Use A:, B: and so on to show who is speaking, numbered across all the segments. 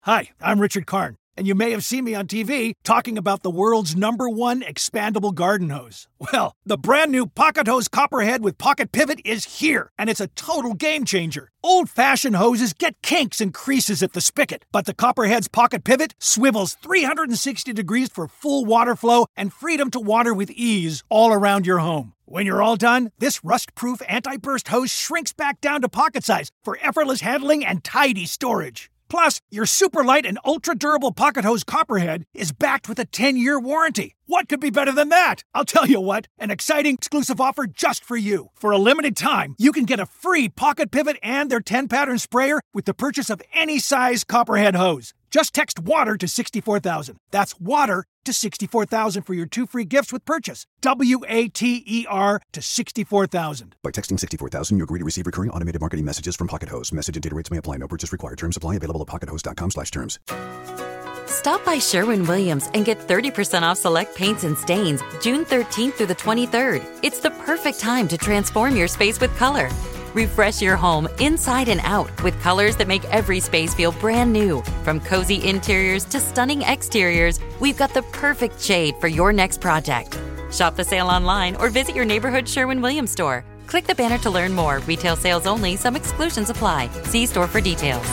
A: Hi, I'm Richard Karn, and you may have seen me on TV talking about the world's #1 expandable garden hose. Well, the brand new Pocket Hose Copperhead with Pocket Pivot is here, and it's a total game changer. Old-fashioned hoses get kinks and creases at the spigot, but the Copperhead's Pocket Pivot swivels 360 degrees for full water flow and freedom to water with ease all around your home. When you're all done, this rust-proof anti-burst hose shrinks back down to pocket size for effortless handling and tidy storage. Plus, your super light and ultra-durable Pocket Hose Copperhead is backed with a 10-year warranty. What could be better than that? I'll tell you what, an exciting exclusive offer just for you. For a limited time, you can get a free Pocket Pivot and their 10-pattern sprayer with the purchase of any size Copperhead hose. Just text WATER to 64,000. That's WATER to 64,000 for your 2 free gifts with purchase. WATER to 64,000.
B: By texting 64,000, you agree to receive recurring automated marketing messages from Pocket Hose. Message and data rates may apply. No purchase required. Terms apply. Available at pockethose.com/terms.
C: Stop by Sherwin-Williams and get 30% off select paints and stains June 13th through the 23rd. It's the perfect time to transform your space with color. Refresh your home inside and out with colors that make every space feel brand new. From cozy interiors to stunning exteriors, we've got the perfect shade for your next project. Shop the sale online or visit your neighborhood Sherwin-Williams store. Click the banner to learn more. Retail sales only. Some exclusions apply. See store for details.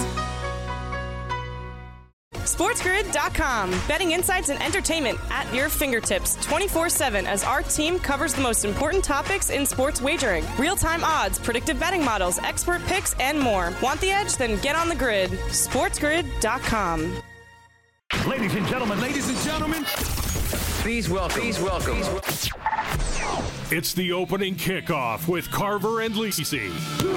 D: SportsGrid.com. Betting insights and entertainment at your fingertips 24/7 as our team covers the most important topics in sports wagering. Real-time odds, predictive betting models, expert picks, and more. Want the edge? Then get on the grid. SportsGrid.com.
E: Ladies and gentlemen, please welcome. It's the opening kickoff with Carver and Lisi.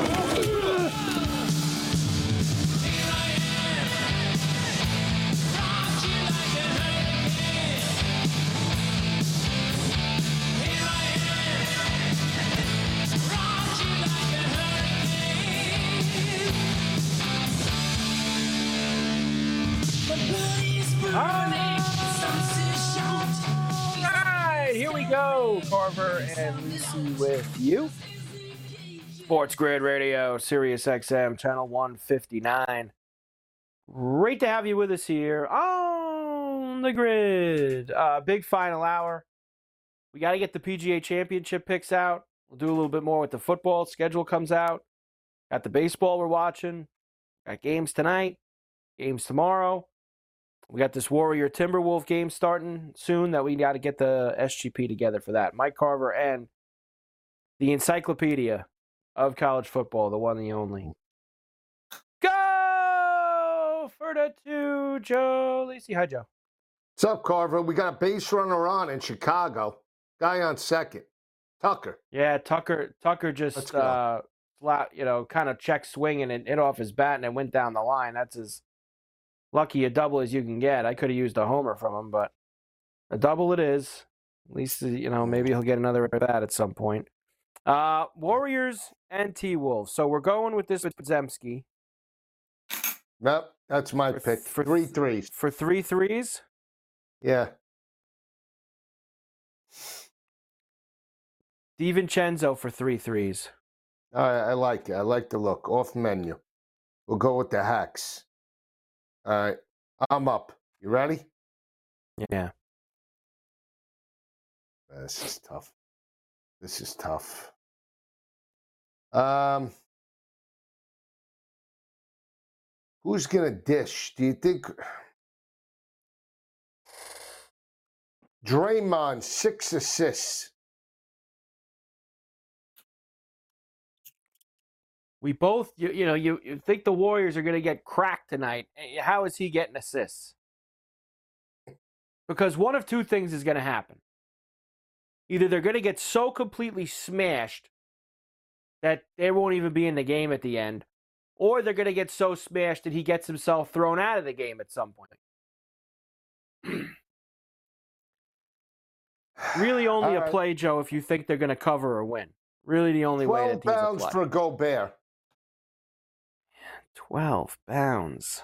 F: Here we go, Carver and Lucy with you. Sports Grid Radio, Sirius XM, channel 159. Great to have you with us here on the grid. Big final hour. We got to get the PGA Championship picks out. We'll do a little bit more with the football. Schedule comes out. Got the baseball we're watching. Got games tonight, games tomorrow. We got this Warrior Timberwolf game starting soon that we got to get the SGP together for that. Mike Carver and the encyclopedia of college football, the one and the only. Go for the 2, Joe Lisi. Hi, Joe.
G: What's up, Carver? We got a base runner on in Chicago. Guy on second. Tucker.
F: Yeah, Tucker just kind of check swinging and hit off his bat and it went down the line. That's as lucky a double as you can get. I could have used a homer from him, but a double it is. At least, maybe he'll get another at bat at some point. Warriors and T-Wolves. So we're going with this with Zemski.
G: Nope, that's my pick. For 3 threes.
F: For 3 threes?
G: Yeah.
F: DiVincenzo for 3 threes.
G: I like it. I like the look. Off menu. We'll go with the hacks. All right. I'm up. You ready?
F: Yeah.
G: This is tough. Who's going to dish? Do you think Draymond, 6 assists?
F: We both, you think the Warriors are going to get cracked tonight. How is he getting assists? Because one of 2 things is going to happen. Either they're going to get so completely smashed that they won't even be in the game at the end, or they're going to get so smashed that he gets himself thrown out of the game at some point. Really only a play, Joe, if you think they're going to cover or win. Really the only way that
G: 12 pounds for Gobert.
F: 12 pounds.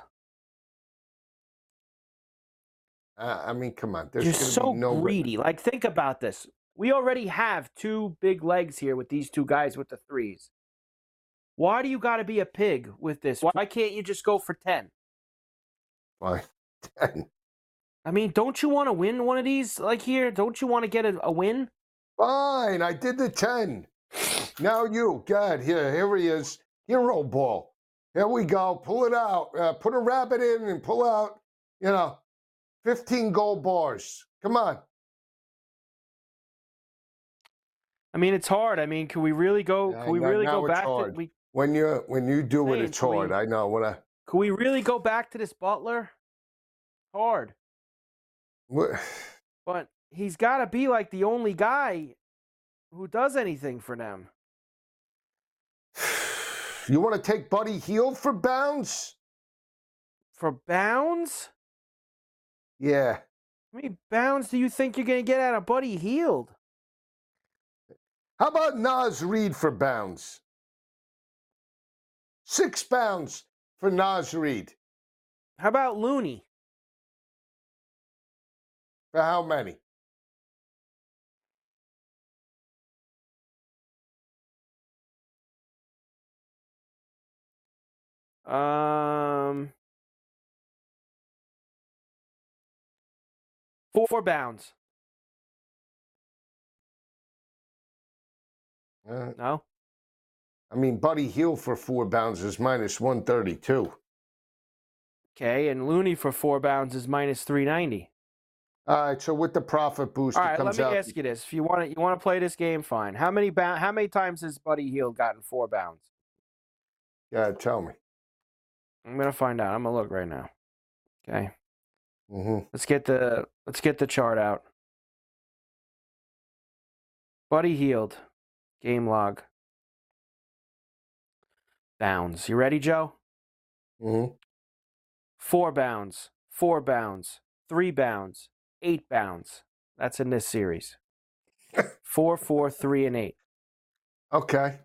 G: Come on.
F: You're so greedy. Like, think about this. We already have 2 big legs here with these 2 guys with the threes. Why do you got to be a pig with this? Why can't you just go for 10?
G: Fine. 10.
F: I mean, don't you want to win one of these like here? Don't you want to get a win?
G: Fine. I did the 10. Now you. God, here he is. Hero ball. Here we go. Pull it out. Put a rabbit in and pull out, 15 gold bars. Come on.
F: I mean, it's hard. I mean, can we really go?
G: Yeah,
F: Can we really
G: now
F: go
G: it's
F: back?
G: hard. When you do it, it's hard. I know.
F: Can we really go back to this Butler? Hard.
G: What?
F: But he's got to be like the only guy who does anything for them.
G: You want to take Buddy Hield for Bounds?
F: For Bounds?
G: Yeah.
F: How many Bounds do you think you're going to get out of Buddy Hield?
G: How about Naz Reid for Bounds? 6 pounds for Naz Reid.
F: How about Looney?
G: For how many?
F: Um, 4 Bounds. No?
G: I mean, Buddy Hield for 4 Bounds is minus 132.
F: Okay, and Looney for 4 Bounds is minus 390.
G: All right, so with the profit boost,
F: All
G: it
F: right,
G: comes
F: let
G: out.
F: me ask you this: if you want to play this game, fine. How many times has Buddy Hield gotten 4 Bounds?
G: Yeah, tell me.
F: I'm gonna find out. I'm gonna look right now. Okay.
G: Mm-hmm.
F: Let's get the chart out. Buddy Hield, game log. Bounds. You ready, Joe?
G: Mm-hmm.
F: 4 Bounds, 4 Bounds, 3 Bounds, 8 Bounds. That's in this series. 4, 4, 3, and 8.
G: Okay.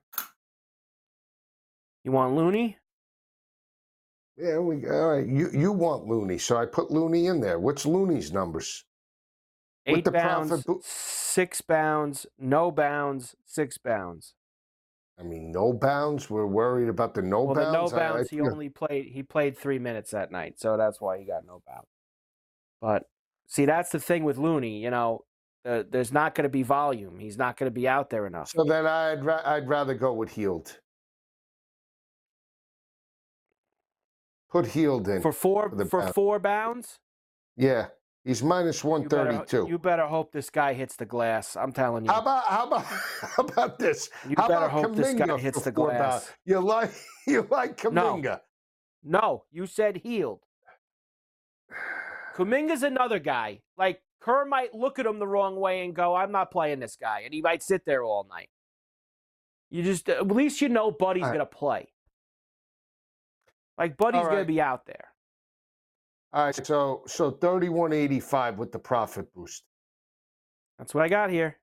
F: You want Looney?
G: Yeah, all right. You want Looney, so I put Looney in there. What's Looney's numbers?
F: 8 Bounds, 6 Bounds, no Bounds, 6 Bounds.
G: I mean, no Bounds. We're worried about the no
F: Well,
G: Bounds.
F: the no Bounds, he played 3 minutes that night, so that's why he got no Bounds. But see, that's the thing with Looney. There's not going to be volume. He's not going to be out there enough.
G: So then I'd rather go with Hield. Put Hield in
F: for 4 Bounds.
G: Yeah, he's minus 132.
F: You better hope this guy hits the glass. I'm telling you.
G: How about this?
F: You
G: how
F: better
G: about
F: hope this guy hits the glass.
G: You like Kuminga?
F: No, you said Hield. Kuminga's another guy. Like, Kerr might look at him the wrong way and go, I'm not playing this guy. And he might sit there all night. At least you know Buddy's going to play. Like, Buddy's going to be out there.
G: All right, so 31.85 with the profit boost.
F: That's what I got here.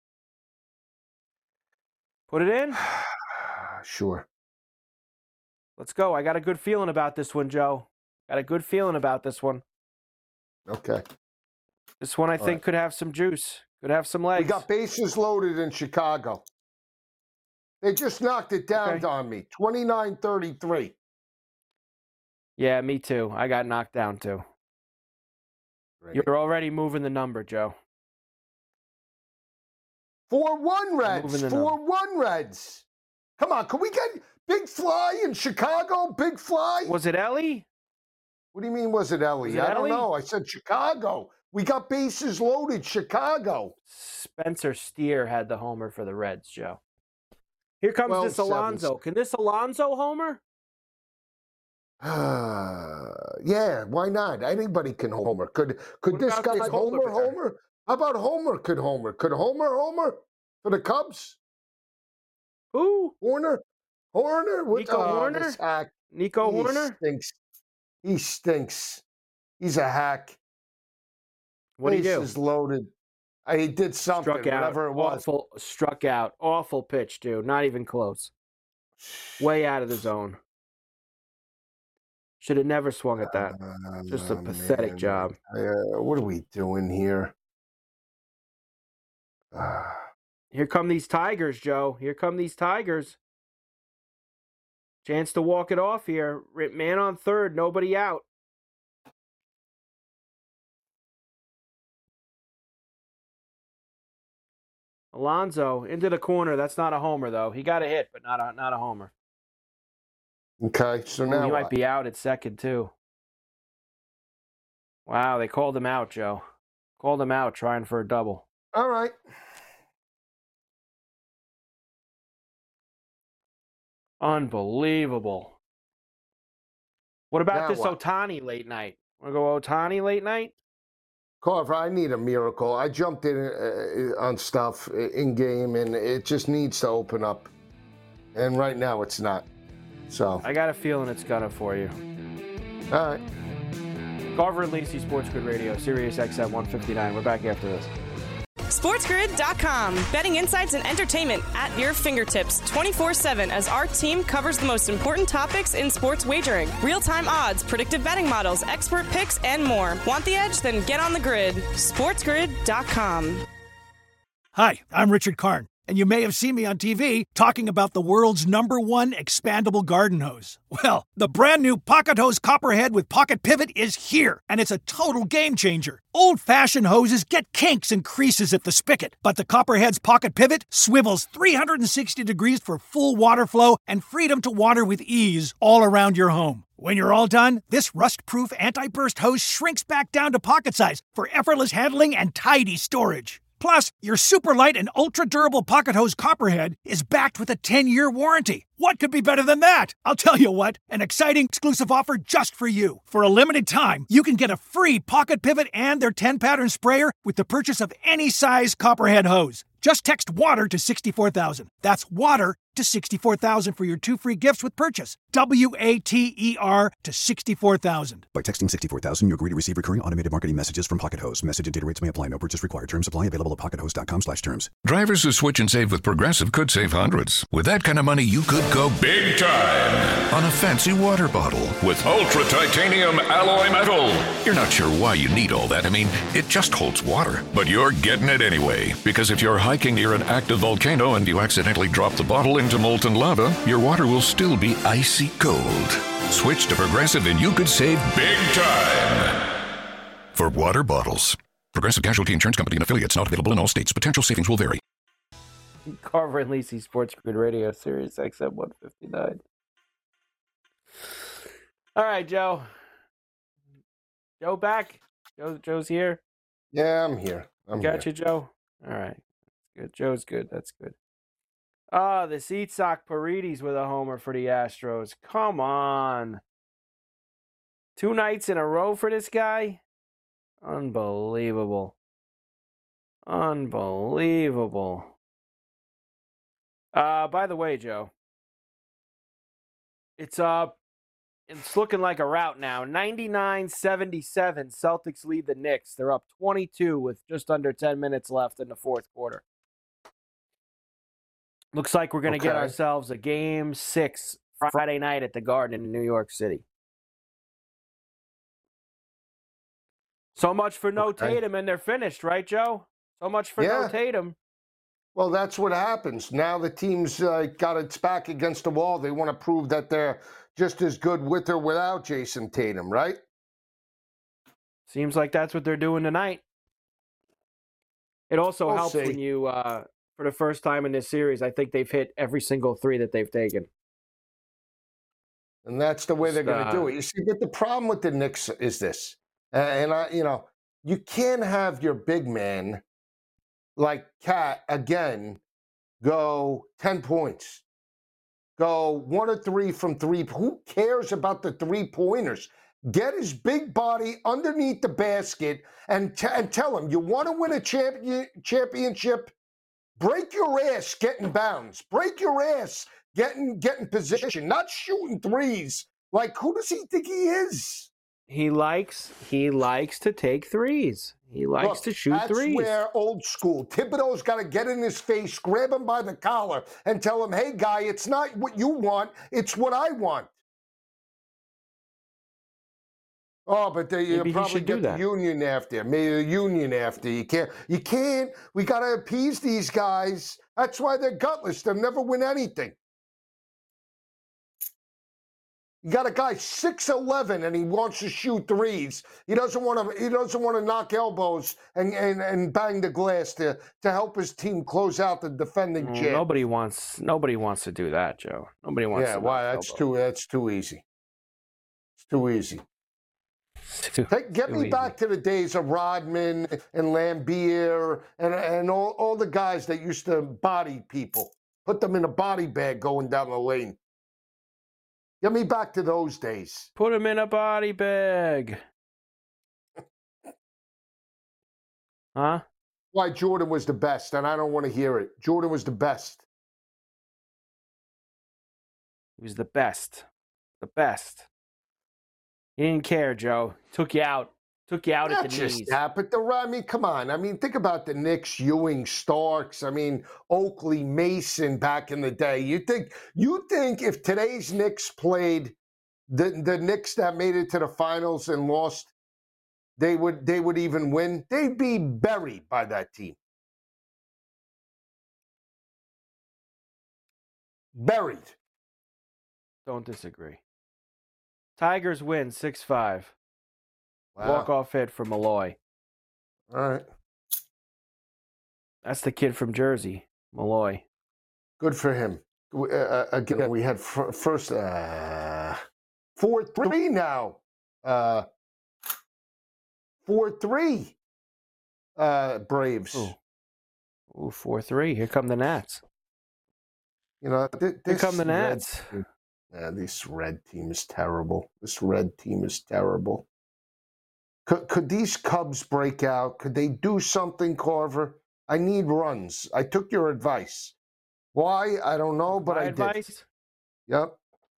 F: Put it in?
G: Sure.
F: Let's go. I got a good feeling about this one, Joe. Got a good feeling about this one.
G: Okay.
F: This one I think could have some juice. Could have some legs.
G: We got bases loaded in Chicago. They just knocked it down on me. 29-33.
F: Yeah, me too. I got knocked down too. Ready. You're already moving the number, Joe.
G: 4-1 Reds. 4-1 Reds. Come on, can we get Big Fly in Chicago? Big Fly?
F: Was it Ellie?
G: What do you mean, was it Ellie? I don't know. I said Chicago. We got bases loaded, Chicago.
F: Spencer Steer had the homer for the Reds, Joe. Here comes this Alonso. Can this Alonso homer?
G: Yeah, why not? Anybody can homer. Could this guy homer? How about Homer could homer? Could Homer for the Cubs?
F: Who?
G: Horner?
F: Nico Horner? Nico Horner?
G: He stinks. He's a hack.
F: What did he do?
G: Bases loaded. He did something, whatever it was.
F: Struck out. Awful pitch, dude. Not even close. Way out of the zone. Should have never swung at that. Just a pathetic job.
G: What are we doing here?
F: Here come these Tigers, Joe. Here come these Tigers. Chance to walk it off here. Man on third, nobody out. Alonso into the corner. That's not a homer, though. He got a hit, but not a homer.
G: Okay, so now
F: he
G: what?
F: might be out at second, too. Wow, they called him out, Joe. Called him out trying for a double.
G: All right.
F: Unbelievable. What about
G: Now
F: this
G: what?
F: Ohtani late night? Want to go Ohtani late night?
G: Carver, I need a miracle. I jumped in on stuff in game, and it just needs to open up. And right now, it's not. So
F: I got a feeling it's gonna for you.
G: all right.
F: Carver and Lacey, Sports Grid Radio, Sirius XM 159. We're back after this.
D: SportsGrid.com. Betting insights and entertainment at your fingertips 24/7 as our team covers the most important topics in sports wagering. Real-time odds, predictive betting models, expert picks, and more. Want the edge? Then get on the grid. SportsGrid.com.
A: Hi, I'm Richard Karn, and you may have seen me on TV talking about the world's #1 expandable garden hose. Well, the brand new Pocket Hose Copperhead with Pocket Pivot is here, and it's a total game changer. Old-fashioned hoses get kinks and creases at the spigot, but the Copperhead's Pocket Pivot swivels 360 degrees for full water flow and freedom to water with ease all around your home. When you're all done, this rust-proof anti-burst hose shrinks back down to pocket size for effortless handling and tidy storage. Plus, your super light and ultra-durable Pocket Hose Copperhead is backed with a 10-year warranty. What could be better than that? I'll tell you what, an exciting exclusive offer just for you. For a limited time, you can get a free Pocket Pivot and their 10-pattern sprayer with the purchase of any size Copperhead hose. Just text WATER to 64,000. That's WATER to 64,000 for your 2 free gifts with purchase. WATER to 64,000.
B: By texting 64,000, you agree to receive recurring automated marketing messages from Pocket Hose. Message and data rates may apply. No purchase required. Terms apply. Available at pockethose.com/terms.
H: Drivers who switch and save with Progressive could save hundreds. With that kind of money, you could go big time on a fancy water bottle with ultra titanium alloy metal. You're not sure why you need all that. I mean, it just holds water. But you're getting it anyway. Because if you're hiking near an active volcano and you accidentally drop the bottle into molten lava, your water will still be icy cold. Switch to Progressive and you could save big time. For water bottles. Progressive Casualty Insurance Company and affiliates, not available in all states. Potential savings will vary.
F: Carver and Lacey, Sports Grid Radio, Sirius XM 159. All right, Joe. Joe back? Joe's here?
G: Yeah, I'm here.
F: Got you, Joe? All right. Good. Joe's good. That's good. The Itzhak Paredes with a homer for the Astros. Come on. 2 nights in a row for this guy? Unbelievable. Unbelievable. By the way, Joe, it's looking like a rout now. 99-77, Celtics lead the Knicks. They're up 22 with just under 10 minutes left in the fourth quarter. Looks like we're going to get ourselves a Game 6 Friday night at the Garden in New York City. So much for no Tatum, and they're finished, right, Joe? So much for no Tatum.
G: Well, that's what happens. Now the team's got its back against the wall. They want to prove that they're just as good with or without Jason Tatum, right?
F: Seems like that's what they're doing tonight. It also helps when you, for the first time in this series, I think they've hit every single 3 that they've taken.
G: And that's the way they're going to do it. You see, but the problem with the Knicks is this. You can't have your big man like Cat again go 10 points, go 1 or 3 from 3. Who cares about the 3-pointers? Get his big body underneath the basket and tell him, you want to win a championship? Break your ass getting bounds. Break your ass getting position, not shooting threes. Like, who does he think he is?
F: He likes to take threes. He likes to shoot threes.
G: That's where old school. Thibodeau's got to get in his face, grab him by the collar, and tell him, hey, guy, it's not what you want. It's what I want. Oh, but you probably get the union after. Maybe the union after. You can't. We got to appease these guys. That's why they're gutless. They'll never win anything. You got a guy 6'11" and he wants to shoot threes. He doesn't want to knock elbows and bang the glass to help his team close out the defending champ.
F: Nobody wants to do that, Joe. Nobody wants to.
G: Yeah, why? That's too easy. It's too easy. Get me back to the days of Rodman and Lambier and all the guys that used to body people. Put them in a body bag going down the lane. Get me back to those days.
F: Put him in a body bag. Huh?
G: Why Jordan was the best, and I don't want to hear it. Jordan was the best.
F: He was the best. The best. He didn't care, Joe. Took you out. Took you out at the knees.
G: But come on. I mean, think about the Knicks, Ewing, Starks. I mean, Oakley, Mason back in the day. You think if today's Knicks played the Knicks that made it to the finals and lost, they would even win? They'd be buried by that team. Buried.
F: Don't disagree. Tigers win 6-5.
G: Wow.
F: Walk-off hit for Malloy.
G: All right.
F: That's the kid from Jersey, Malloy.
G: Good for him. Again, we had first 4-3 now. 4-3 Braves.
F: Ooh, 4-3. Here come the Nats.
G: You know,
F: here come the Nats.
G: This red team is terrible. This red team is terrible. Could these Cubs break out? Could they do something, Carver? I need runs. I took your advice. Why? I don't know, but I did. Yep.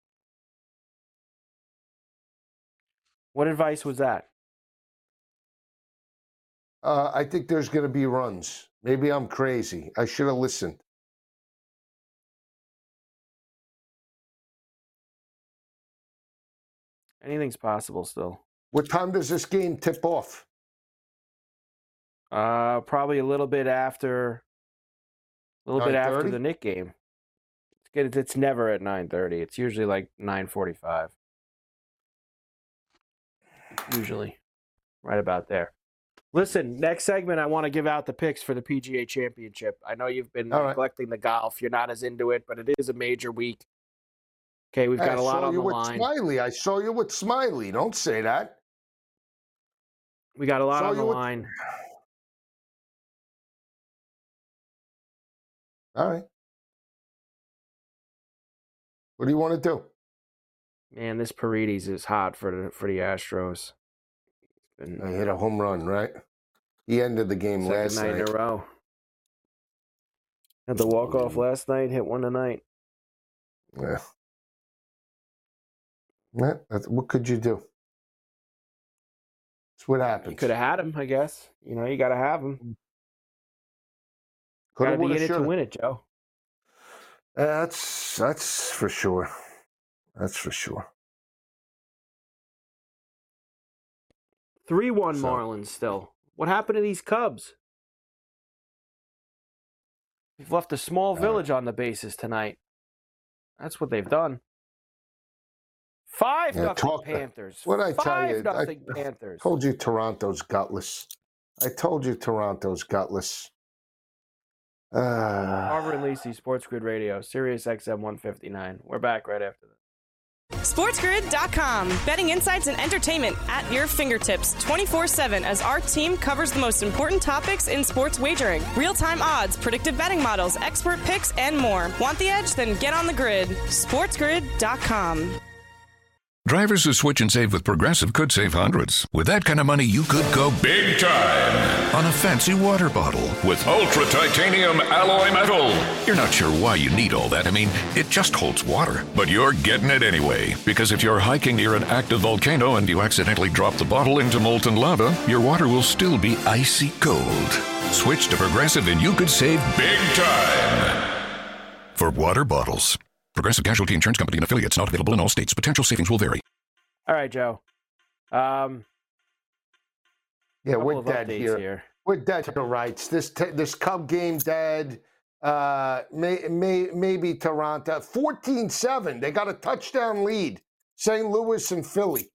F: What advice was that?
G: I think there's going to be runs. Maybe I'm crazy. I should have listened.
F: Anything's possible still.
G: What time does this game tip off?
F: Probably a little bit after the Knick game. It's never at 9:30. It's usually like 9:45. Usually, right about there. Listen, next segment, I want to give out the picks for the PGA Championship. I know you've been neglecting the golf. You're not as into it, but it is a major week. Okay, we've got a lot on the line.
G: Smiley. I saw you with Smiley. Don't say that.
F: We got a lot on the line.
G: All right. What do you want to do?
F: Man, this Paredes is hot for the Astros.
G: I hit a home run, right? He ended the game last night.
F: Second night in a row. Had the walk-off last night, hit one tonight.
G: Yeah. What could you do? That's what happens.
F: You could have had him, I guess. You know, you got to have him. Got to be in it to win it, Joe.
G: That's for sure. That's for sure.
F: 3-1 Marlins still. What happened to these Cubs? They've left a small village on the bases tonight. That's what they've done. 5-0 Panthers.
G: What I tell you?
F: 5-0 Panthers.
G: I told you Toronto's gutless.
F: Carver and Lisi, Sports Grid Radio, Sirius XM 159. We're back right after this.
D: SportsGrid.com. Betting insights and entertainment at your fingertips 24/7 as our team covers the most important topics in sports wagering. Real-time odds, predictive betting models, expert picks, and more. Want the edge? Then get on the grid. SportsGrid.com.
H: Drivers who switch and save with Progressive could save hundreds. With that kind of money, you could go big time on a fancy water bottle with ultra titanium alloy metal. You're not sure why you need all that. I mean, it just holds water. But you're getting it anyway. Because if you're hiking near an active volcano and you accidentally drop the bottle into molten lava, your water will still be icy cold. Switch to Progressive and you could save big time. For water bottles. Progressive Casualty Insurance Company and affiliates, not available in all states. Potential savings will vary.
F: All right, Joe.
G: Yeah, we're dead here. We're dead to rights. This Cub game dead. Maybe Toronto. 14-7. They got a touchdown lead. St. Louis and Philly.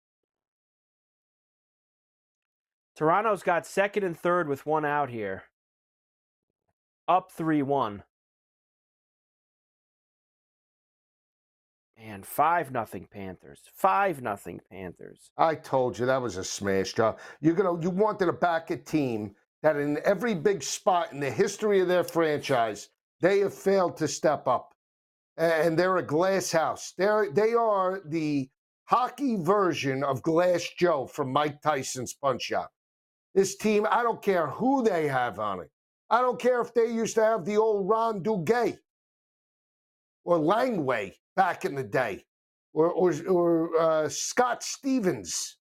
F: Toronto's got second and third with one out here. Up 3-1. Man, 5-0 Panthers. 5-0 Panthers.
G: I told you that was a smash job. You wanted to back a team that in every big spot in the history of their franchise, they have failed to step up. And they're a glass house. They are the hockey version of Glass Joe from Mike Tyson's Punch-Out. This team, I don't care who they have on it. I don't care if they used to have the old Ron Duguay or Langway back in the day, or Scott Stevens.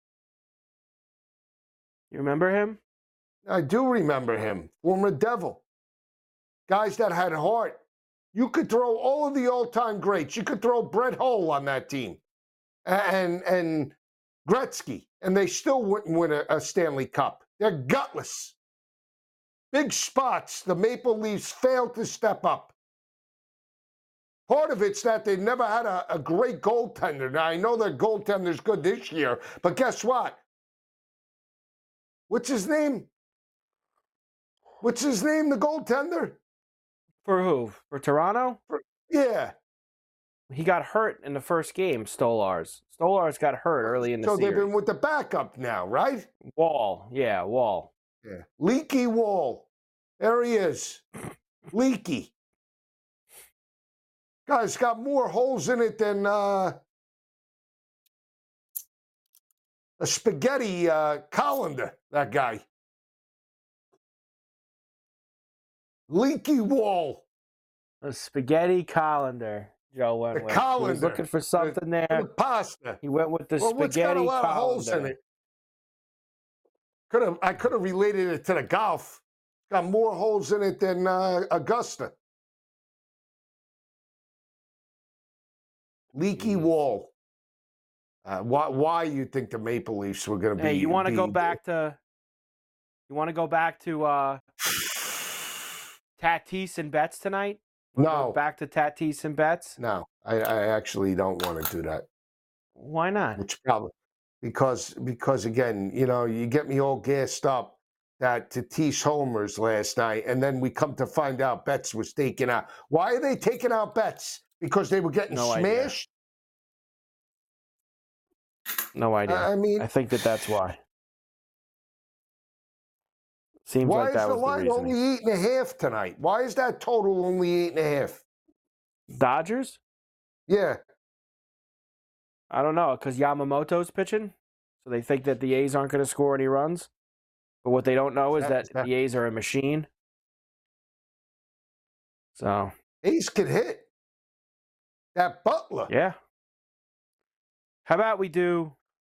F: You remember him?
G: I do remember him. Former Devil. Guys that had heart. You could throw all of the all-time greats. You could throw Brett Hull on that team and Gretzky, and they still wouldn't win a Stanley Cup. They're gutless. Big spots. The Maple Leafs failed to step up. Part of it's that they never had a great goaltender. Now, I know their goaltender's good this year, but guess what? What's his name? The goaltender?
F: For who? For Toronto?
G: Yeah.
F: He got hurt in the first game, Stolarz. Stolarz got hurt early in the series.
G: So they've been with the backup now, right?
F: Wall. Yeah, Wall.
G: Yeah. Leaky Wall. There he is. Leaky. Guy's got more holes in it than a spaghetti colander, that guy. Leaky Wall.
F: A spaghetti colander, Joe went
G: The
F: with.
G: colander.
F: He was looking for something there.
G: The pasta.
F: He went with the
G: Well, what's got
F: spaghetti
G: a lot
F: colander.
G: of holes in it? I could have related it to the golf. Got more holes in it than Augusta. Leaky Wall. Why you think the Maple Leafs were going to be?
F: Hey, you want to go back to? You want to go back to Tatis and Betts tonight?
G: No.
F: Back to Tatis and Betts?
G: No, I actually don't want to do that.
F: Why not?
G: Which probably because again, you get me all gassed up that Tatis homers last night, and then we come to find out Betts was taken out. Why are they taking out Betts? Because they were getting smashed?
F: No idea.
G: I mean,
F: I think that's why. Seems
G: why
F: like that was the
G: line
F: reasoning.
G: only 8.5 tonight? Why is that total only 8.5?
F: Dodgers?
G: Yeah.
F: I don't know, because Yamamoto's pitching, so they think that the A's aren't going to score any runs. But what they don't know is that the A's are a machine. So
G: A's could hit. That Butler.
F: yeah. How about we do?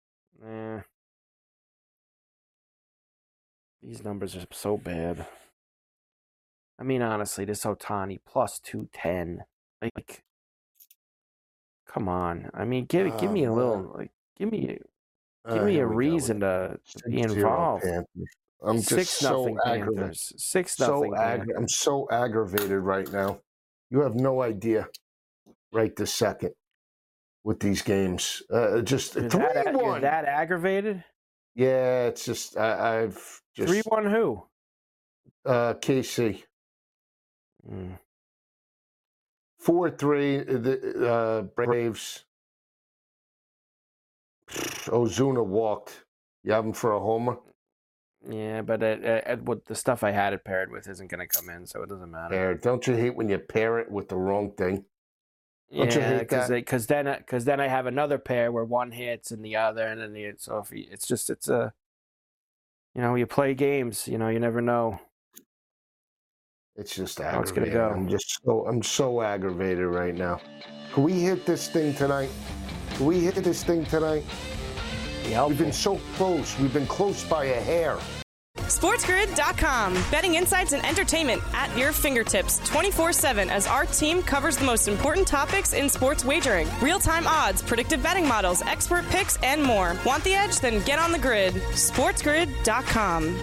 F: These numbers are so bad. I mean, honestly, this Ohtani plus 210. Like, come on. I mean, give me a little. Like, give me a reason to be involved.
G: I'm just so aggravated.
F: 6-0.
G: I'm so aggravated right now. You have no idea. Right this second with these games, just 3-1.
F: You're that aggravated?
G: Yeah, it's just I've just
F: 3-1 who?
G: KC. 4-3 the Braves. Ozuna walked. You have him for a homer?
F: Yeah, but what the stuff I had it paired with isn't going to come in, so it doesn't matter.
G: Don't you hate when you pair it with the wrong thing? Don't you
F: Yeah,
G: hate that?
F: because then I have another pair where one hits and the other, and then it's a you play games, you never know.
G: It's just
F: how it's
G: aggravating.
F: gonna go.
G: I'm so aggravated right now. Can we hit this thing tonight?
F: Be helpful.
G: We've been so close. We've been close by a hair.
D: SportsGrid.com. Betting insights and entertainment at your fingertips 24/7 as our team covers the most important topics in sports wagering. Real-time odds, predictive betting models, expert picks, and more. Want the edge? Then get on the grid. SportsGrid.com.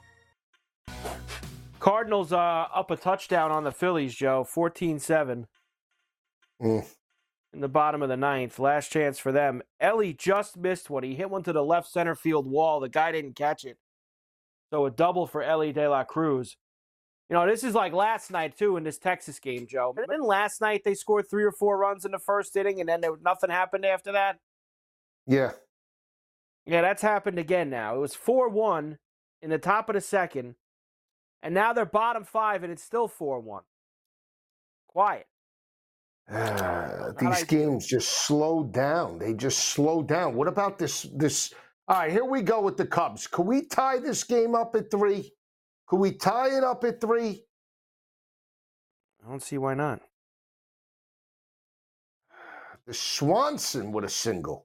F: Cardinals up a touchdown on the Phillies, Joe, 14-7. in the bottom of the ninth. Last chance for them. Ellie just missed one. He hit one to the left center field wall. The guy didn't catch it. So a double for Ellie De La Cruz. You know, this is like last night, too, in this Texas game, Joe. Didn't last night they scored 3 or 4 runs in the first inning, and then nothing happened after that?
G: Yeah.
F: Yeah, that's happened again now. It was 4-1 in the top of the second, and now they're bottom 5, and it's still 4-1. Quiet.
G: These games just slow down. They just slow down. What about this? All right, here we go with the Cubs. Could we tie this game up at 3? Could we tie it up at 3?
F: I don't see why not.
G: The Swanson with a single.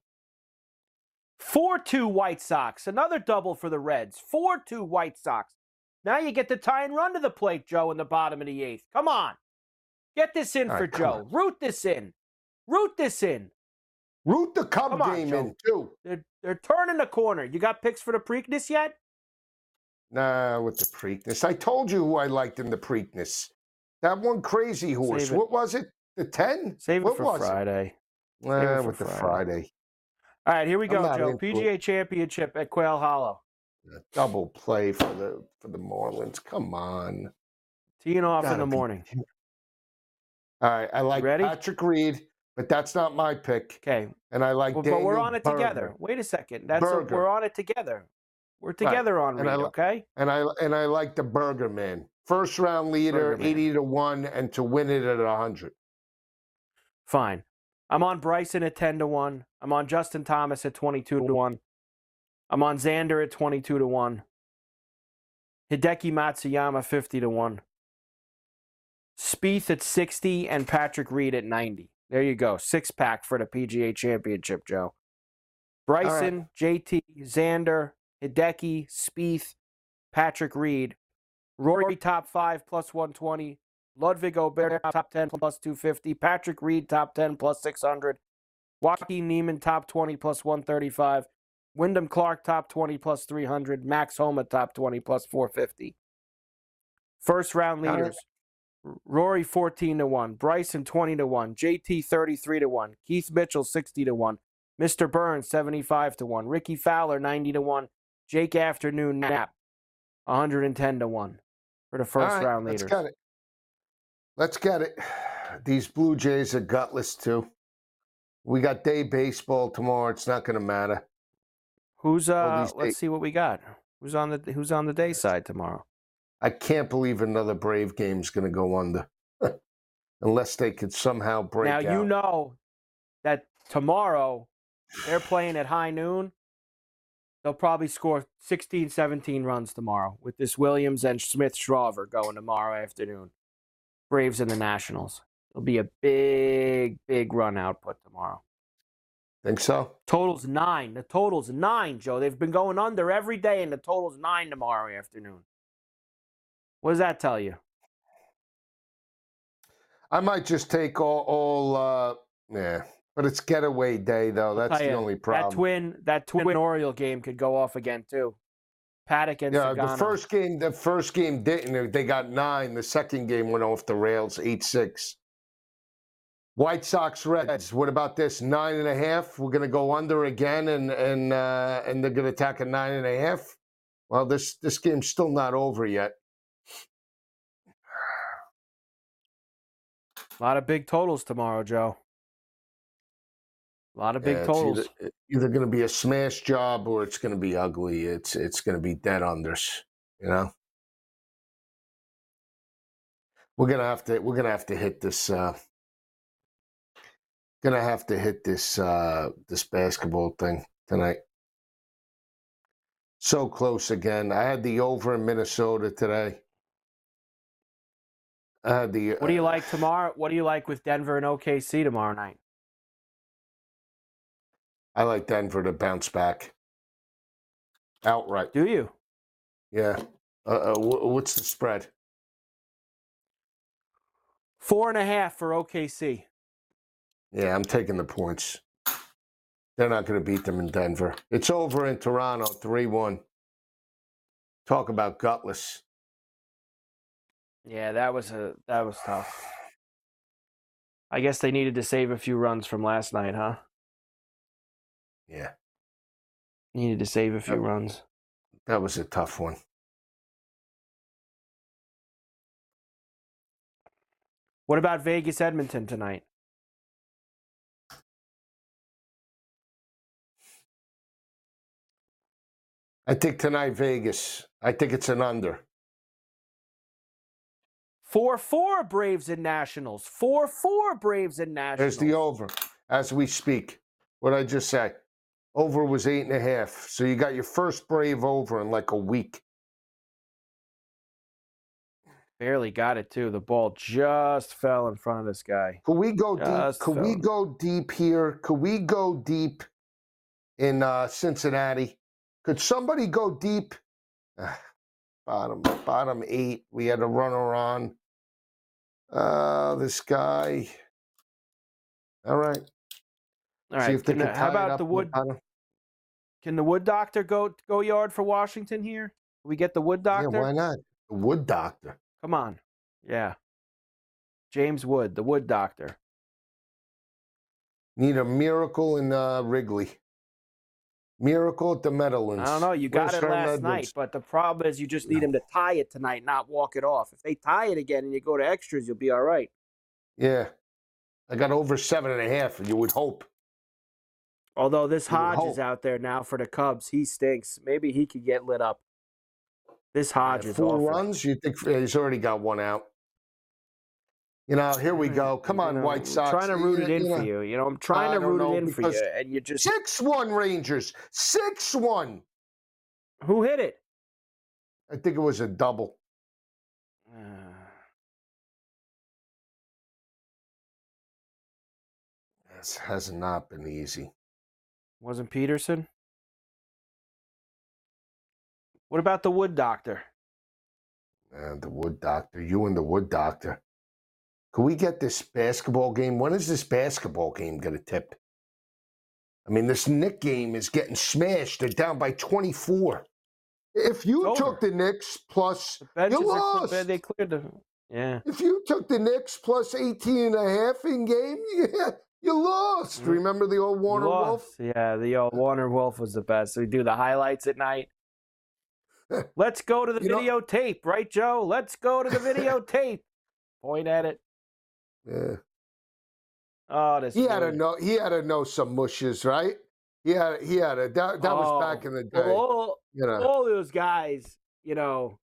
F: 4-2 White Sox. Another double for the Reds. 4-2 White Sox. Now you get the tie and run to the plate, Joe, in the bottom of the 8th. Come on. Get this in for Joe. Root this in. Root this in.
G: Root the Cub game in, too.
F: They're turning the corner. You got picks for the Preakness yet?
G: Nah, with the Preakness. I told you who I liked in the Preakness. That one crazy horse. What was it? The 10?
F: Save it for Friday.
G: With the Friday.
F: All right, here we go, Joe. PGA Championship at Quail Hollow.
G: A double play for the Marlins. Come on.
F: Teeing off in the morning.
G: All right, I like Patrick Reed, but that's not my pick.
F: Okay.
G: And I like Daniel
F: But we're on it
G: Berger.
F: together. Wait a second. We're on it together. We're together on Reed, okay?
G: And I like the Berger man. First round leader, 80-1, and to win it at 100.
F: Fine. I'm on Bryson at 10-1. I'm on Justin Thomas at 22-1. I'm on Xander at 22-1. Hideki Matsuyama 50-1. Spieth at 60 and Patrick Reed at 90. There you go. 6-pack for the PGA Championship, Joe. Bryson, JT, Xander, Hideki, Spieth, Patrick Reed. Rory top 5 plus 120. Ludwig Aubert top 10 plus 250. Patrick Reed top 10 plus 600. Joaquin Niemann top 20 plus 135. Wyndham Clark top 20 plus 300. Max Homa top 20 plus 450. First round leaders. Rory 14-1. Bryson 20-1. JT 33-1. Keith Mitchell 60-1. Mr. Burns 75-1. Ricky Fowler 90-1. Jake Afternoon Knapp 110-1 for the first round leaders.
G: Let's get it. These Blue Jays are gutless too. We got day baseball tomorrow. It's not going to matter.
F: Let's see what we got. Who's on the day side tomorrow?
G: I can't believe another Brave game's going to go under. Unless they could somehow break out.
F: Now, you know that tomorrow they're playing at high noon. They'll probably score 16, 17 runs tomorrow with this Williams and Smith-Shawver going tomorrow afternoon. Braves and the Nationals. It'll be a big, big run output tomorrow.
G: Think so?
F: Total's 9. The total's 9, Joe. They've been going under every day, and the total's 9 tomorrow afternoon. What does that tell you?
G: I might just take all but it's getaway day, though. That's the only problem.
F: That twin Oriole game could go off again, too. Paddock and Sagano.
G: The first game didn't. They got 9. The second game went off the rails, 8-6. White Sox Reds. What about this? 9.5. We're going to go under again, and they're going to attack a 9.5. Well, this game's still not over yet.
F: A lot of big totals tomorrow, Joe. A lot of big totals.
G: It's either going to be a smash job or it's going to be ugly. It's going to be dead unders. You know, we're gonna have to hit this. Gonna have to hit this this basketball thing tonight. So close again. I had the over in Minnesota today. I had the.
F: What do you like tomorrow? What do you like with Denver and OKC tomorrow night?
G: I like Denver to bounce back outright.
F: Do you?
G: Yeah. What's the spread?
F: 4.5 for OKC.
G: Yeah, I'm taking the points. They're not going to beat them in Denver. It's over in Toronto, 3-1. Talk about gutless.
F: Yeah, that was tough. I guess they needed to save a few runs from last night, huh?
G: Yeah.
F: Needed to save a few runs.
G: That was a tough one.
F: What about Vegas Edmonton tonight?
G: I think tonight Vegas. I think it's an under.
F: 4-4 Braves and Nationals. 4-4 Braves and Nationals.
G: There's the over as we speak. What I just said. Over was 8.5. So you got your first Brave over in like a week.
F: Barely got it too. The ball just fell in front of this guy.
G: Could we go deep? Could we go deep here? Could we go deep in Cincinnati? Could somebody go deep? Bottom 8. We had a runner on. This guy. All right.
F: All right.
G: See if they can
F: How about the Wood? Can the Wood Doctor go yard for Washington here? Can we get the Wood Doctor?
G: Yeah, why not? The Wood Doctor.
F: Come on. Yeah. James Wood, the Wood Doctor.
G: Need a miracle in Wrigley. Miracle at the Meadowlands.
F: I don't know. You got it last night, but the problem is you just need him to tie it tonight, not walk it off. If they tie it again and you go to extras, you'll be all right.
G: Yeah. I got over 7.5, you would hope.
F: Although this Hodge is out there now for the Cubs. He stinks. Maybe he could get lit up. This Hodge is
G: 4
F: awful.
G: runs? You think he's already got one out? You know, here we go. Come on, White Sox.
F: I'm trying to root it in for you. You know, I'm trying to root it in for you, and you just
G: 6-1 Rangers. 6-1.
F: Who hit it?
G: I think it was a double. This has not been easy.
F: Wasn't Peterson? What about the Wood Doctor?
G: The Wood Doctor. You and the Wood Doctor. Could we get this basketball game? When is this basketball game going to tip? I mean, this Knicks game is getting smashed. They're down by 24. If you took the Knicks plus, you lost.
F: They cleared the. Yeah.
G: If you took the Knicks plus 18.5 in game, you lost. Remember the old Warner Wolf?
F: Yeah, the old Warner Wolf was the best. So we do the highlights at night. Let's go to the videotape, right, Joe? Let's go to the videotape. Point at it.
G: Yeah.
F: Oh, this.
G: He had to know some mushes, right? He had a that was back in the day.
F: All those guys, that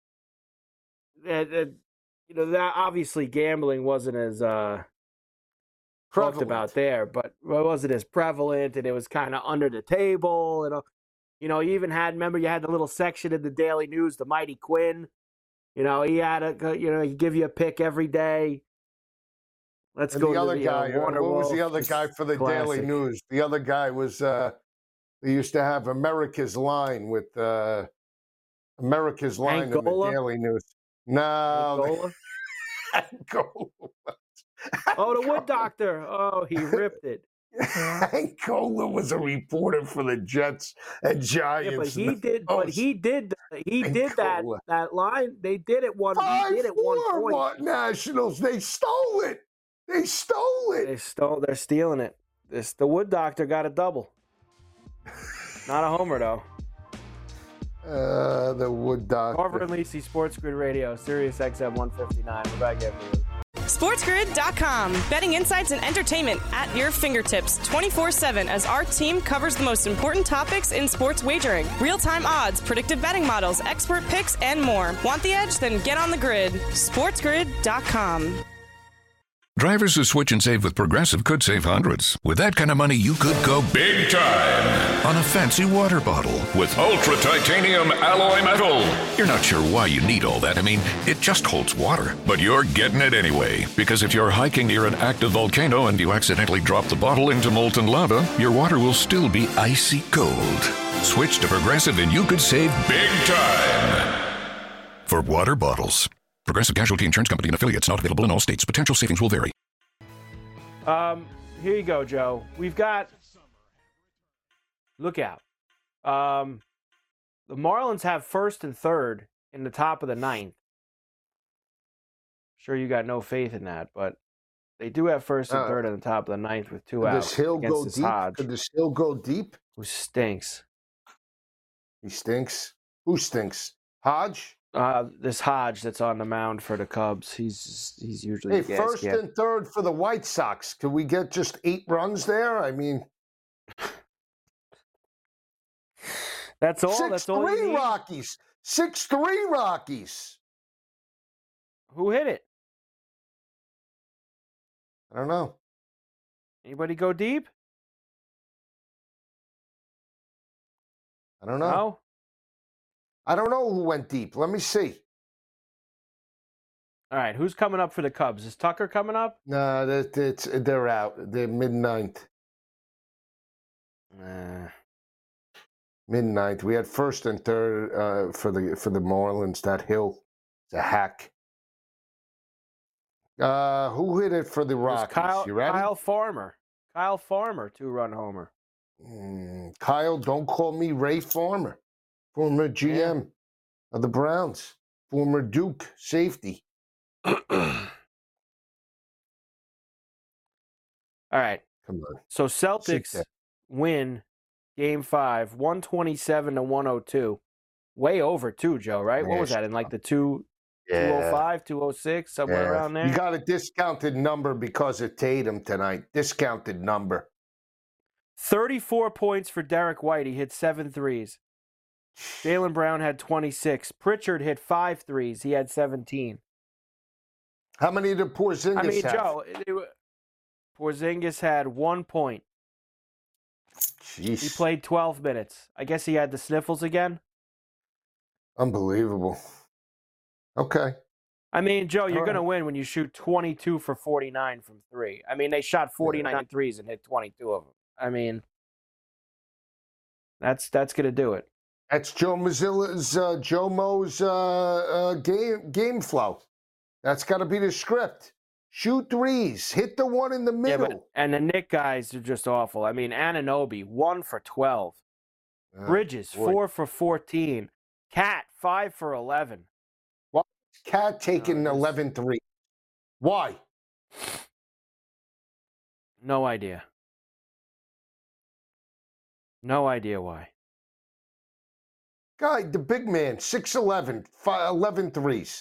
F: obviously gambling wasn't as talked about there, but it wasn't as prevalent, and it was kind of under the table. You even had, remember, you had the little section in the Daily News, the Mighty Quinn. He had he'd give you a pick every day. Let's go
G: the other
F: to the
G: guy.
F: Warner
G: What was
F: Wolf.
G: the other guy for the
F: Classic.
G: Daily News? The other guy was they used to have America's Line with America's Line in the Daily News. No, Angola.
F: Oh, the Wood Doctor. Oh, he ripped it.
G: Angola was a reporter for the Jets and Giants.
F: Yeah, but he did that line. They did it one. He did it 1 point.
G: Nationals. They stole it. They stole it.
F: They're stealing it. The Wood Doctor got a double. Not a homer though.
G: The Wood Doctor.
F: Carver and Lisi, Sports Grid Radio, Sirius XM 159. We're back after you.
D: SportsGrid.com. Betting insights and entertainment at your fingertips 24/7 as our team covers the most important topics in sports wagering. Real-time odds, predictive betting models, expert picks, and more. Want the edge? Then get on the grid. SportsGrid.com.
H: Drivers who switch and save with Progressive could save hundreds. With that kind of money, you could go big time on a fancy water bottle with ultra titanium alloy metal. You're not sure why you need all that. I mean, it just holds water. But you're getting it anyway. Because if you're hiking near an active volcano and you accidentally drop the bottle into molten lava, your water will still be icy cold. Switch to Progressive and you could save big time. For water bottles. Progressive Casualty Insurance Company and affiliates, not available in all states. Potential savings will vary.
F: Here you go, Joe. We've got. Look out. The Marlins have first and third in the top of the ninth. Sure, you got no faith in that, but They do have first and third in the top of the ninth with 2 outs
G: Does Hill
F: against
G: go
F: this
G: deep?
F: Hodge,
G: Could this Hill go deep?
F: who stinks.
G: He stinks. Who stinks? Hodge?
F: This Hodge that's on the mound for the Cubs, he's usually
G: Hey,
F: the gas
G: first
F: can.
G: and third for the White Sox. Could we get just 8 runs there? I mean,
F: That's all.
G: 6-3
F: That's all you need.
G: Rockies. 6-3 Rockies.
F: Who hit it?
G: I don't know.
F: Anybody go deep?
G: I don't know.
F: No.
G: I don't know who went deep. Let me see.
F: All right, who's coming up for the Cubs? Is Tucker coming up?
G: No, they're out. They're mid-ninth. Mid-ninth. We had first and third for the Marlins. That Hill is a hack. Who hit it for the Rockies? You ready?
F: Kyle Farmer. Kyle Farmer, 2-run homer.
G: Kyle, don't call me Ray Farmer, former GM of the Browns, former Duke safety.
F: All right.
G: Come on.
F: So Celtics win Game 5, 127-102. Way over, too, Joe, right? What was that, in like the 205, 206, somewhere around there?
G: You got a discounted number because of Tatum tonight. Discounted number.
F: 34 points for Derek White. He hit 7 threes. Jaylen Brown had 26. Pritchard hit 5 threes. He had 17.
G: How many did Porzingis have?
F: Joe, Porzingis had 1 point.
G: Jeez.
F: He played 12 minutes. I guess he had the sniffles again.
G: Unbelievable. Okay.
F: I mean, Joe, you're going to win when you shoot 22 for 49 from 3. I mean, they shot 49 threes and hit 22 of them. I mean, that's going to do it.
G: That's Joe Mazzilla's, Joe Mo's game flow. That's got to be the script. Shoot threes. Hit the one in the middle.
F: And the Knick guys are just awful. I mean, Anunoby, 1 for 12. Bridges, 4 for 14. Cat, 5 for 11.
G: Why is Cat taking 11 threes? Why?
F: No idea. No idea why.
G: Guy, the big man, 6'11", 11 threes.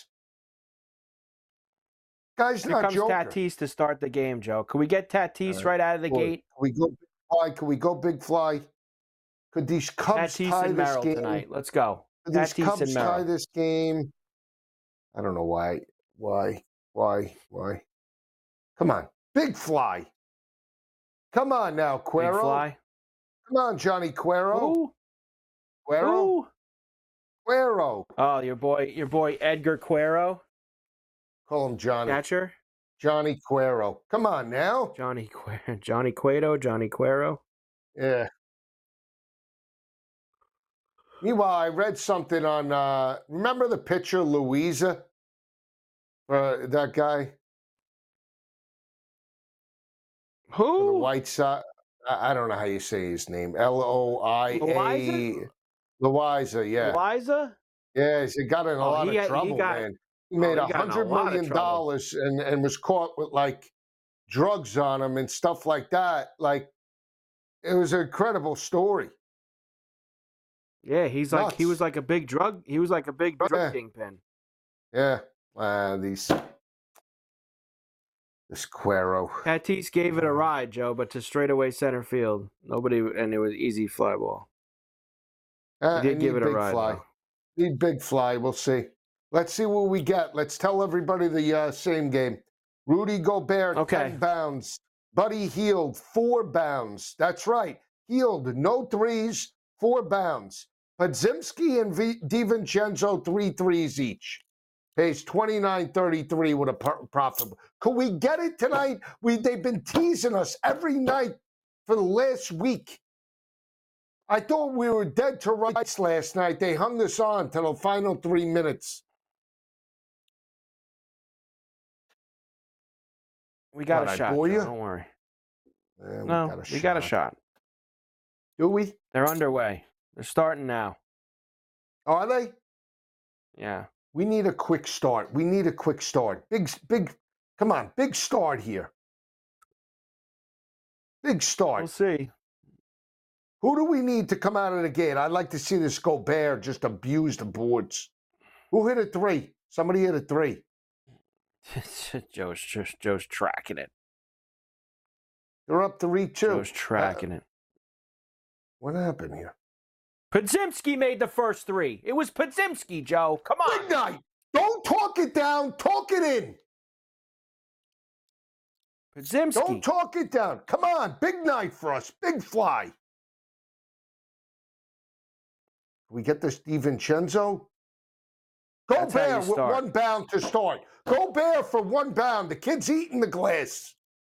G: Guy's
F: Here
G: not
F: comes
G: joking.
F: Tatis to start the game, Joe. Can we get Tatis right out of the gate?
G: Can we go big fly? Can we go big fly? Could these Cubs
F: Tatis
G: tie
F: and
G: this
F: Merrill
G: game
F: tonight. Let's go.
G: Could these
F: Tatis
G: Cubs
F: and
G: tie
F: Merrill.
G: this game? I don't know why. Why? Come on. Big fly. Come on now, Cuero.
F: Big fly.
G: Come on, Johnny Cuero.
F: Who?
G: Cuero.
F: Who?
G: Cuero.
F: Oh, your boy Edgar Cuero.
G: Call him Johnny.
F: Catcher.
G: Johnny Cuero. Come on now.
F: Johnny Cuero.
G: Yeah. Meanwhile, I read something on, remember the pitcher, Louisa? That guy? For the
F: Who?
G: White Sox. I don't know how you say his name. Loia. Louisa, yeah.
F: Eliza?
G: Yeah, he got in a lot of trouble, man. He made $100 million and was caught with, like, drugs on him and stuff like that. Like, it was an incredible story.
F: Yeah, he was like a big drug kingpin.
G: Yeah. This Cuero.
F: Tatis gave it a ride, Joe, but to straightaway center field. And it was easy fly ball. He did give it a ride.
G: Fly. Need big fly. We'll see. Let's see what we get. Let's tell everybody the same game. Rudy Gobert, 10 bounds. Buddy Hield, 4 bounds. That's right. Hield, no threes, 4 bounds. Podziemski and DiVincenzo, 3 threes each. Pays $29.33 with a profit. Could we get it tonight? They've been teasing us every night for the last week. I thought we were dead to rights last night. They hung us on till the final 3 minutes.
F: We got a shot. Don't worry. We got a shot.
G: Do we?
F: They're underway. They're starting now.
G: Are they?
F: Yeah.
G: We need a quick start. Big, come on, big start here. Big start.
F: We'll see.
G: Who do we need to come out of the gate? I'd like to see this Gobert just abuse the boards. Who hit a three? Somebody hit a three.
F: Joe's tracking it.
G: They're up 3-2.
F: Joe's tracking it.
G: What happened here?
F: Podziemski made the first three. It was Podziemski, Joe. Come on.
G: Big night. Don't talk it down. Talk it in.
F: Podziemski.
G: Don't talk it down. Come on. Big night for us. Big fly. We get this DiVincenzo? Gobert with 1 bound to start. Gobert for 1 bound. The kid's eating the glass.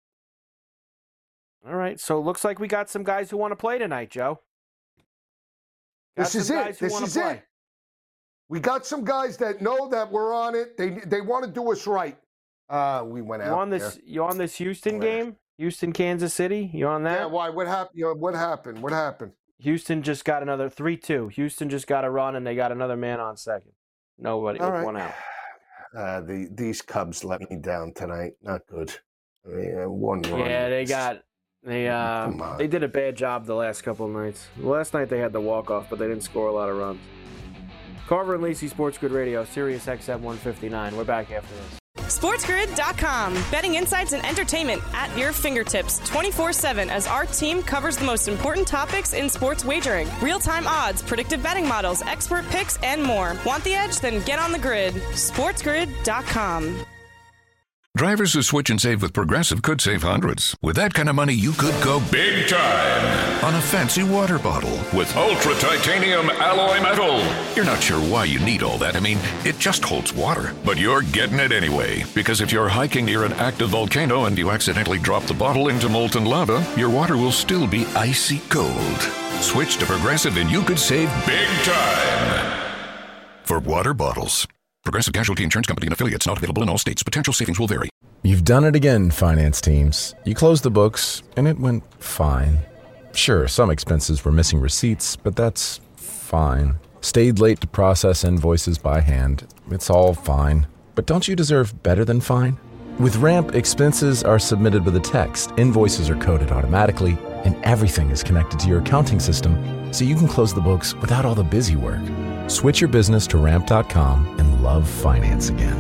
F: All right. So it looks like we got some guys who want to play tonight, Joe.
G: This is it. This is it. We got some guys that know that we're on it. They want to do us right. We went out.
F: You on this Houston game? Houston, Kansas City? You on that?
G: Yeah, why? What happened? What happened? What happened?
F: Houston just got another 3-2. Houston just got a run, and they got another man on second. Nobody with 1 out.
G: These Cubs let me down tonight. Not good. I mean, 1 run.
F: Yeah, they did a bad job the last couple of nights. Last night they had the walk-off, but they didn't score a lot of runs. Carver and Lacey, Sports Grid Radio, Sirius XM 159. We're back after this.
D: SportsGrid.com. Betting insights and entertainment at your fingertips 24/7 as our team covers the most important topics in sports wagering. Real-time odds, predictive betting models, expert picks, and more. Want the edge? Then get on the grid. SportsGrid.com.
H: Drivers who switch and save with Progressive could save hundreds. With that kind of money, you could go big time on a fancy water bottle with ultra titanium alloy metal. You're not sure why you need all that. I mean, it just holds water. But you're getting it anyway. Because if you're hiking near an active volcano and you accidentally drop the bottle into molten lava, your water will still be icy cold. Switch to Progressive and you could save big time. For water bottles. Progressive Casualty Insurance Company and affiliates, not available in all states. Potential savings will vary.
I: You've done it again, finance teams. You closed the books, and it went fine. Sure, some expenses were missing receipts, but that's fine. Stayed late to process invoices by hand. It's all fine. But don't you deserve better than fine? With Ramp, expenses are submitted with a text, invoices are coded automatically, and everything is connected to your accounting system, so you can close the books without all the busy work. Switch your business to Ramp.com and love finance again.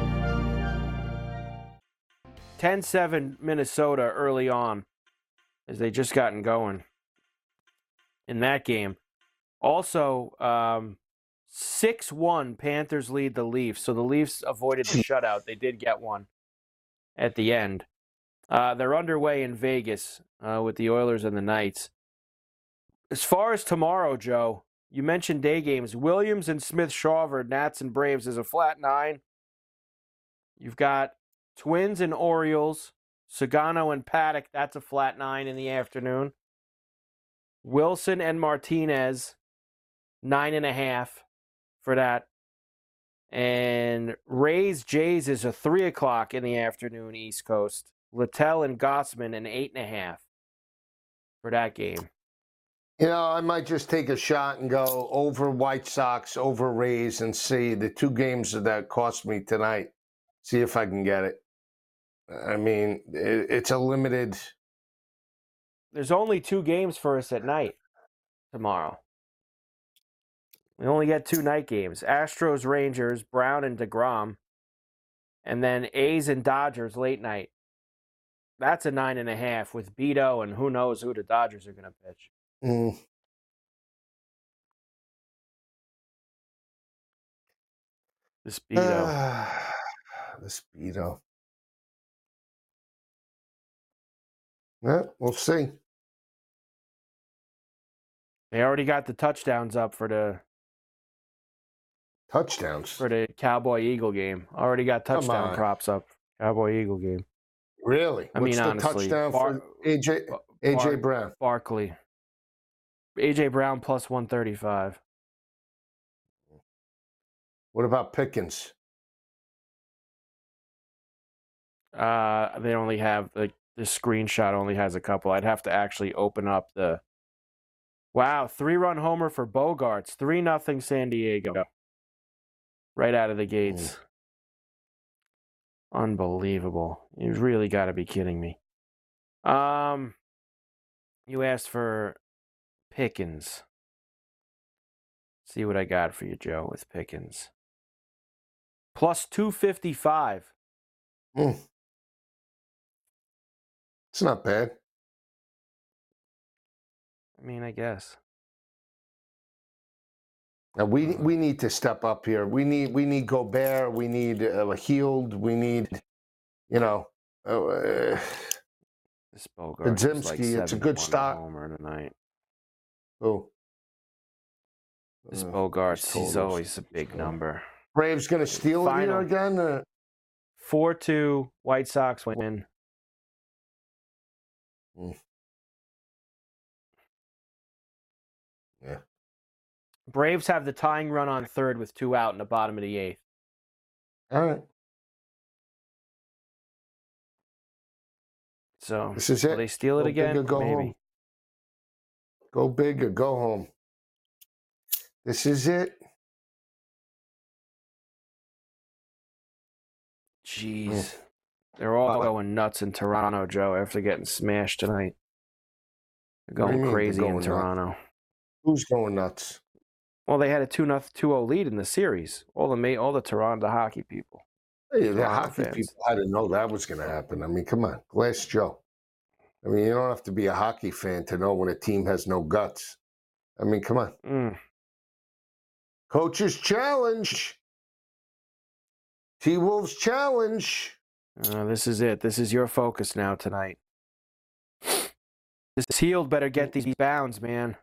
F: 10-7 Minnesota early on as they just gotten going in that game. Also, 6-1 Panthers lead the Leafs. So the Leafs avoided the shutout. They did get one at the end. They're underway in Vegas with the Oilers and the Knights. As far as tomorrow, Joe, you mentioned day games. Williams and Smith-Shawver, Nats and Braves is a flat 9. You've got Twins and Orioles, Sagano and Paddock, that's a flat 9 in the afternoon. Wilson and Martinez, 9.5 for that. And Rays Jays is a 3 o'clock in the afternoon East Coast. Littell and Gossman, an 8.5 for that game.
G: You know, I might just take a shot and go over White Sox, over Rays, and see the 2 games that cost me tonight. See if I can get it. I mean, it's a limited.
F: There's only 2 games for us at night tomorrow. We only get 2 night games. Astros, Rangers, Brown and DeGrom. And then A's and Dodgers late night. That's a 9.5 with Beto, and who knows who the Dodgers are going to pitch. The Speedo.
G: The Speedo. Yeah, we'll see.
F: They already got the touchdowns up for the Cowboy-Eagle game. Already got touchdown props up. Cowboy-Eagle game.
G: Really?
F: What's the
G: honestly, touchdown for AJ Brown?
F: Barkley. AJ Brown plus 135.
G: What about Pickens?
F: They only have the screenshot only has a couple. I'd have to actually open up the. Wow, 3-run homer for Bogarts. 3-0 San Diego. Right out of the gates. Unbelievable. You've really got to be kidding me. You asked for Pickens. See what I got for you, Joe, with Pickens. Plus 255.
G: It's not bad.
F: I mean, I guess.
G: Now we need to step up here. We need Gobert. We need Hield. We need,
F: This Bogart is
G: Podziemski.
F: like
G: It's a good
F: 71
G: start.
F: homer tonight.
G: Oh,
F: This Bogarts, he's
G: totals.
F: always a big number.
G: Braves gonna steal it here again.
F: 4-2, White Sox win.
G: Yeah.
F: Braves have the tying run on third with 2 out in the bottom of the 8th.
G: All right.
F: So
G: This is
F: will
G: it.
F: they steal it
G: Go big
F: again?
G: or go
F: Maybe.
G: home. Go big or go home. This is it.
F: Jeez. They're all going nuts in Toronto, Joe, after getting smashed tonight. They're
G: What do you
F: going
G: mean
F: crazy
G: they're
F: in
G: going
F: Toronto.
G: Who's going nuts?
F: Well, they had a 2-0 lead in the series. All the Toronto hockey people.
G: Hey, the
F: Toronto
G: hockey
F: fans.
G: people had to know that was going to happen. I mean, come on, Glass Joe. I mean, you don't have to be a hockey fan to know when a team has no guts. I mean, come on. Coach's challenge. T-Wolves challenge.
F: This is it. This is your focus now tonight. This Hield better get these bounds, man.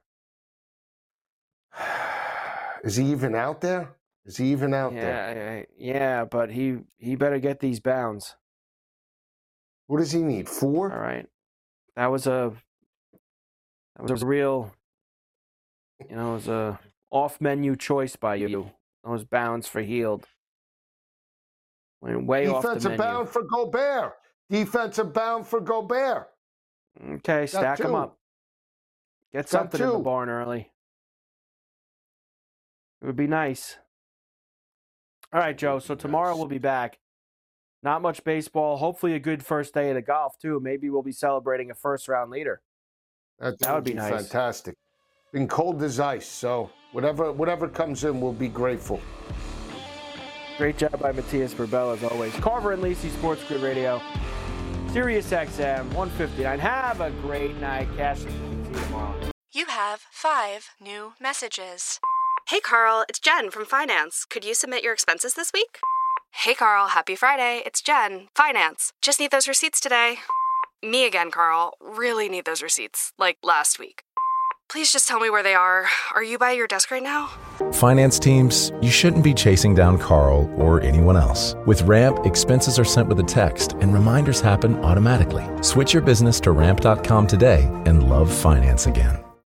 G: Is he even out there? Is he even out there?
F: Yeah, but he better get these bounds.
G: What does he need? 4?
F: All right. That was a real, it was a off-menu choice by you. Those bounds for Hield. Went way off the menu.
G: Defensive bound for Gobert. Defensive bound for Gobert.
F: Okay, stack them up. Get something in the
G: 2.
F: barn early. It would be nice. All right, Joe. So tomorrow we'll be back. Not much baseball. Hopefully a good first day of the golf, too. Maybe we'll be celebrating a first-round leader.
G: That
F: would be nice.
G: Fantastic. Been cold as ice, so whatever comes in, we'll be grateful.
F: Great job by Matthias Burbell, as always. Carver and Lisi, Sports Grid Radio. Sirius XM 159. Have a great night. Cash. See you tomorrow.
J: You have 5 new messages.
D: Hey, Carl, it's Jen from Finance. Could you submit your expenses this week?
J: Hey, Carl, happy Friday. It's Jen, Finance. Just need those receipts today. Me again, Carl. Really need those receipts, like last week. Please just tell me where they are. Are you by your desk right now?
I: Finance teams, you shouldn't be chasing down Carl or anyone else. With Ramp, expenses are sent with a text and reminders happen automatically. Switch your business to ramp.com today and love finance again.